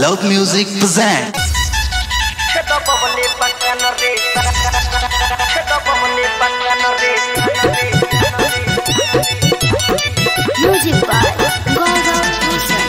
Loud Music present. Music by Gaurav Bhushan.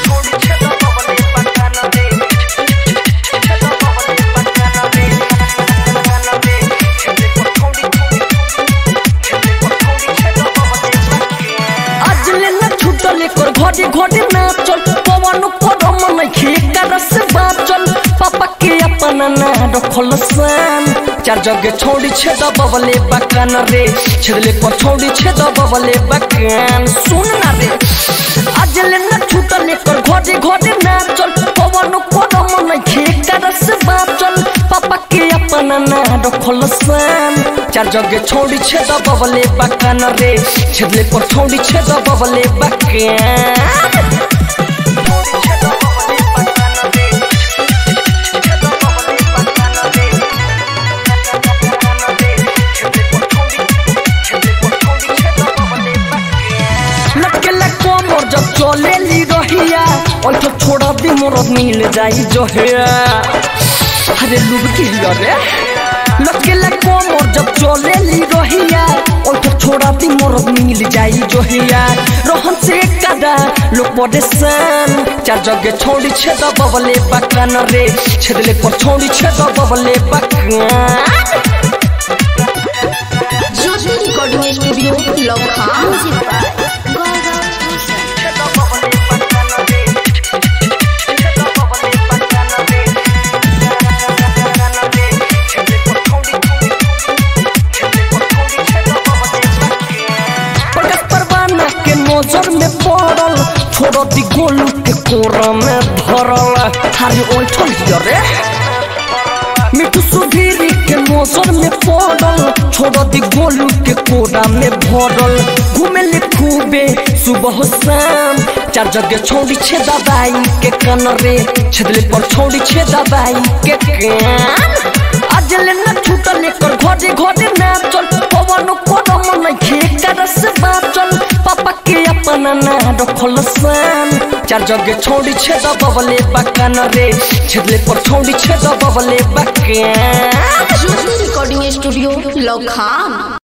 घोड़ी घोड़ी नाचल पवन करम नहीं करस बाचल पापा के अपना ना रखल सान चार जगह छोड़ी छेद बबले बकान रे छेदले पर छोड़ी छेद बबले बकान सुन ना रे आज ले ना छूटले कर घोड़ी घोड़ी नाचल पवन करम नहीं करस बाचल पापा के अपना ना रखल सान चार जगह छोड़ी छेद बबले बकान रे छेदले पर छोड़ी छेद बबले बकान जब चले ली रहिया और तो छोड़ा दी मोरत मिल जाई जो है अरे लुब की रे लकेला कोमर जब चले ली रहिया और तो छोड़ा दी मोरत मिल जाई जो है रोहन से कदा लोग परेशान चार जगह छोड़ी छेद बबले बकान रे छेदले पर छोड़ी छेद बबले बकान ज्योति रिकॉर्डिंग स्टूडियो लखा। Music by Gaurav Bhushan. नजर में पड़ल छोड़ दी गोलू के कोरा में भरल थारी ओठल रे मिठू सुधीरी के नजर में पड़ल छोड़ दी गोलू के कोरा में भरल घूमे ले खूबे सुबह शाम चार जगह छोड़ी छे दबाई के कान रे छेदले पर छोड़ी छे दबाई के कान आज ले ना छूटले कर घोड़े घोड़े नाचल पवन करम नहीं करस बाचल पापा के अपना ना रखल सान चार जगह छोड़ी छेद बबले बकान रे छेदले पर छोड़ी छेद बबले बकान। ज्योति रिकॉर्डिंग स्टूडियो लखा।